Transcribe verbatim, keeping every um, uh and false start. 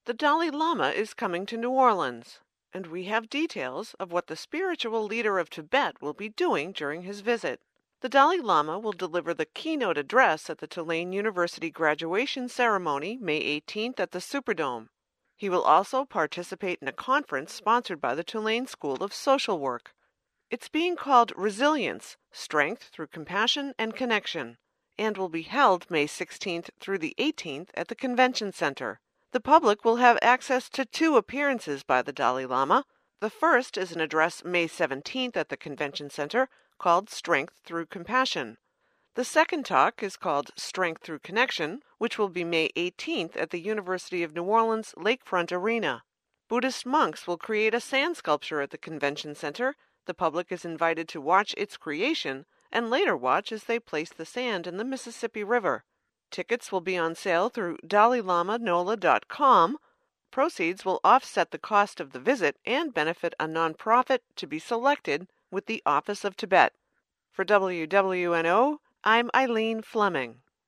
The Dalai Lama is coming to New Orleans, and we have details of what the spiritual leader of Tibet will be doing during his visit. The Dalai Lama will deliver the keynote address at the Tulane University graduation ceremony May eighteenth at the Superdome. He will also participate in a conference sponsored by the Tulane School of Social Work. It's being called Resilience, Strength Through Compassion and Connection, and will be held May sixteenth through the eighteenth at the Convention Center. The public will have access to two appearances by the Dalai Lama. The first is an address May seventeenth at the Convention Center called Strength Through Compassion. The second talk is called Strength Through Connection, which will be May eighteenth at the University of New Orleans Lakefront Arena. Buddhist monks will create a sand sculpture at the Convention Center. The public is invited to watch its creation and later watch as they place the sand in the Mississippi River. Tickets will be on sale through dalai lama nola dot com. Proceeds will offset the cost of the visit and benefit a nonprofit to be selected with the Office of Tibet. For W W N O, I'm Eileen Fleming.